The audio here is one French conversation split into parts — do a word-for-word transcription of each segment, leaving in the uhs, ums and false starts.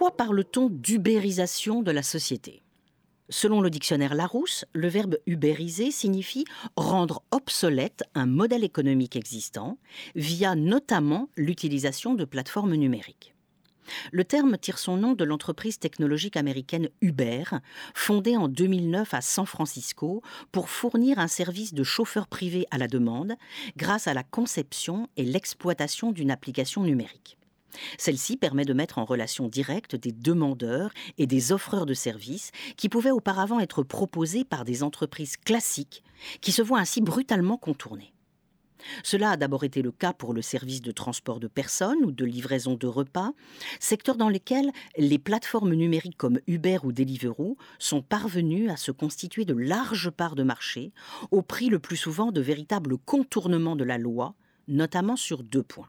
Pourquoi parle-t-on d'ubérisation de la société ? Selon le dictionnaire Larousse, le verbe ubériser signifie rendre obsolète un modèle économique existant via notamment l'utilisation de plateformes numériques. Le terme tire son nom de l'entreprise technologique américaine Uber, fondée en deux mille neuf à San Francisco pour fournir un service de chauffeur privé à la demande grâce à la conception et l'exploitation d'une application numérique. Celle-ci permet de mettre en relation directe des demandeurs et des offreurs de services qui pouvaient auparavant être proposés par des entreprises classiques qui se voient ainsi brutalement contournées. Cela a d'abord été le cas pour le service de transport de personnes ou de livraison de repas, secteurs dans lesquels les plateformes numériques comme Uber ou Deliveroo sont parvenues à se constituer de larges parts de marché au prix le plus souvent de véritables contournements de la loi, notamment sur deux points.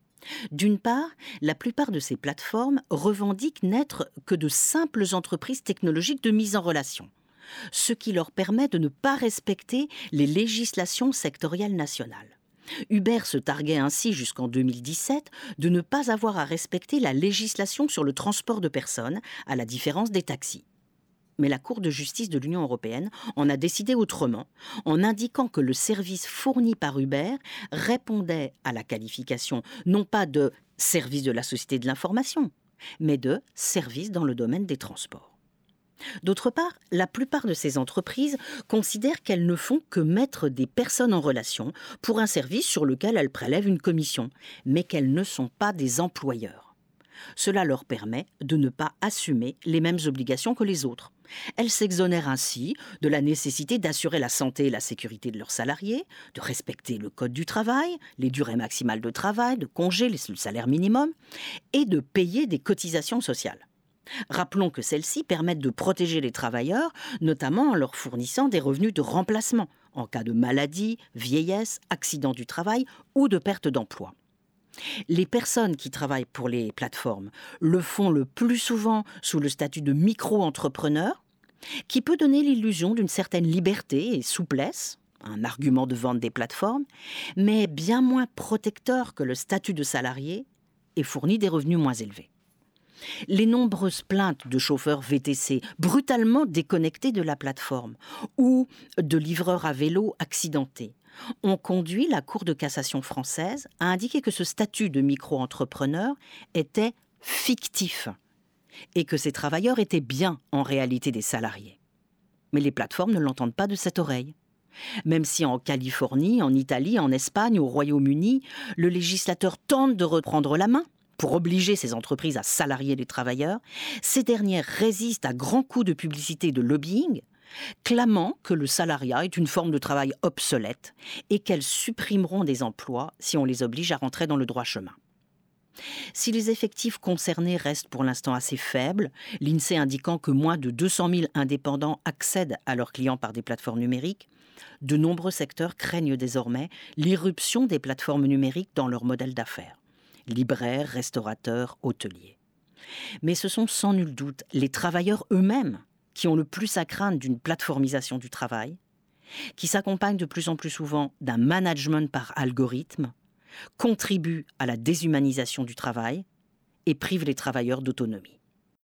D'une part, la plupart de ces plateformes revendiquent n'être que de simples entreprises technologiques de mise en relation, ce qui leur permet de ne pas respecter les législations sectorielles nationales. Uber se targuait ainsi jusqu'en deux mille dix-sept de ne pas avoir à respecter la législation sur le transport de personnes, à la différence des taxis. Mais la Cour de justice de l'Union européenne en a décidé autrement, en indiquant que le service fourni par Uber répondait à la qualification non pas de service de la société de l'information, mais de service dans le domaine des transports. D'autre part, la plupart de ces entreprises considèrent qu'elles ne font que mettre des personnes en relation pour un service sur lequel elles prélèvent une commission, mais qu'elles ne sont pas des employeurs. Cela leur permet de ne pas assumer les mêmes obligations que les autres. Elles s'exonèrent ainsi de la nécessité d'assurer la santé et la sécurité de leurs salariés, de respecter le code du travail, les durées maximales de travail, de congés, le salaire minimum, et de payer des cotisations sociales. Rappelons que celles-ci permettent de protéger les travailleurs, notamment en leur fournissant des revenus de remplacement en cas de maladie, vieillesse, accident du travail ou de perte d'emploi. Les personnes qui travaillent pour les plateformes le font le plus souvent sous le statut de micro-entrepreneur, qui peut donner l'illusion d'une certaine liberté et souplesse, un argument de vente des plateformes, mais bien moins protecteur que le statut de salarié et fournit des revenus moins élevés. Les nombreuses plaintes de chauffeurs V T C brutalement déconnectés de la plateforme ou de livreurs à vélo accidentés ont conduit la Cour de cassation française à indiquer que ce statut de micro-entrepreneur était fictif et que ces travailleurs étaient bien en réalité des salariés. Mais les plateformes ne l'entendent pas de cette oreille. Même si en Californie, en Italie, en Espagne, au Royaume-Uni, le législateur tente de reprendre la main pour obliger ces entreprises à salarier les travailleurs, ces dernières résistent à grands coups de publicité et de lobbying, clamant que le salariat est une forme de travail obsolète et qu'elles supprimeront des emplois si on les oblige à rentrer dans le droit chemin. Si les effectifs concernés restent pour l'instant assez faibles, l'INSEE indiquant que moins de deux cent mille indépendants accèdent à leurs clients par des plateformes numériques, de nombreux secteurs craignent désormais l'irruption des plateformes numériques dans leur modèle d'affaires. Libraires, restaurateurs, hôteliers. Mais ce sont sans nul doute les travailleurs eux-mêmes qui ont le plus à craindre d'une plateformisation du travail, qui s'accompagne de plus en plus souvent d'un management par algorithme, contribue à la déshumanisation du travail et prive les travailleurs d'autonomie.